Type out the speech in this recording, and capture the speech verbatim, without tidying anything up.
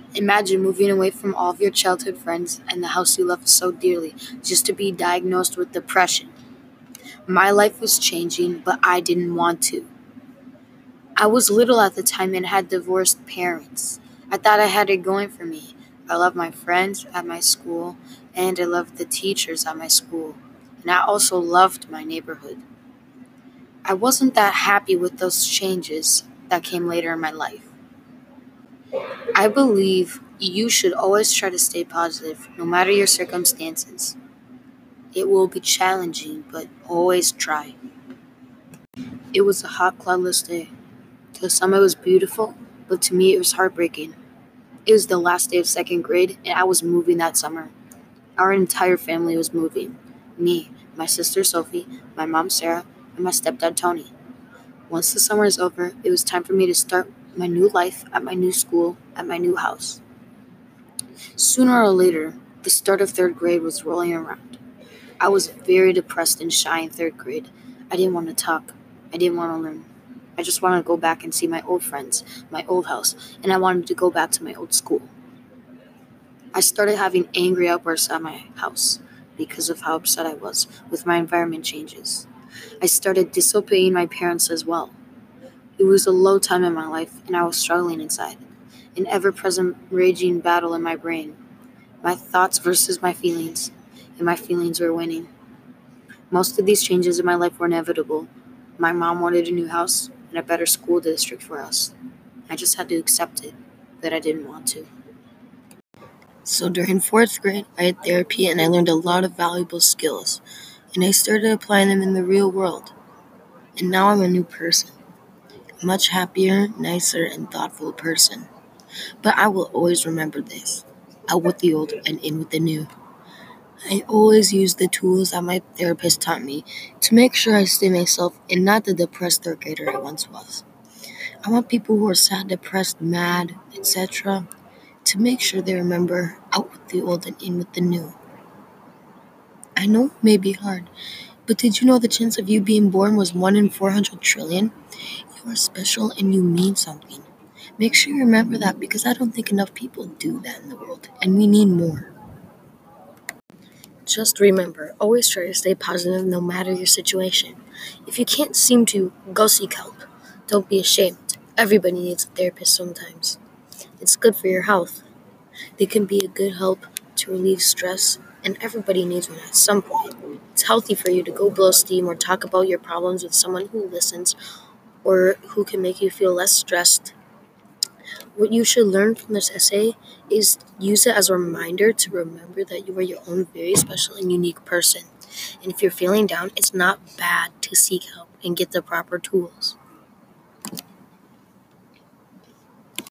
Imagine moving away from all of your childhood friends and the house you loved so dearly just to be diagnosed with depression. My life was changing, but I didn't want to. I was little at the time and had divorced parents. I thought I had it going for me. I loved my friends at my school, and I loved the teachers at my school, and I also loved my neighborhood. I wasn't that happy with those changes that came later in my life. I believe you should always try to stay positive, no matter your circumstances. It will be challenging, but always try. It was a hot, cloudless day. To some, it was beautiful, but to me, it was heartbreaking. It was the last day of second grade, and I was moving that summer. Our entire family was moving. Me, my sister Sophie, my mom Sarah, and my stepdad Tony. Once the summer is over, it was time for me to start my new life at my new school, at my new house. Sooner or later, the start of third grade was rolling around. I was very depressed and shy in third grade. I didn't want to talk. I didn't want to learn. I just wanted to go back and see my old friends, my old house, and I wanted to go back to my old school. I started having angry outbursts at my house because of how upset I was with my environment changes. I started disobeying my parents as well. It was a low time in my life, and I was struggling inside, an ever-present raging battle in my brain, my thoughts versus my feelings, and my feelings were winning. Most of these changes in my life were inevitable. My mom wanted a new house and a better school district for us. I just had to accept it, but I didn't want to. So during fourth grade, I had therapy and I learned a lot of valuable skills, and I started applying them in the real world. And now I'm a new person, a much happier, nicer, and thoughtful person. But I will always remember this: out with the old and in with the new. I always use the tools that my therapist taught me to make sure I stay myself and not the depressed third grader I once was. I want people who are sad, depressed, mad, et cetera to make sure they remember out with the old and in with the new. I know it may be hard, but did you know the chance of you being born was one in four hundred trillion? You are special and you mean something. Make sure you remember that because I don't think enough people do that in the world, and we need more. Just remember, always try to stay positive no matter your situation. If you can't seem to, go seek help. Don't be ashamed. Everybody needs a therapist sometimes. It's good for your health. They can be a good help to relieve stress, and everybody needs one at some point. It's healthy for you to go blow steam or talk about your problems with someone who listens or who can make you feel less stressed. What you should learn from this essay is use it as a reminder to remember that you are your own very special and unique person. And if you're feeling down, it's not bad to seek help and get the proper tools.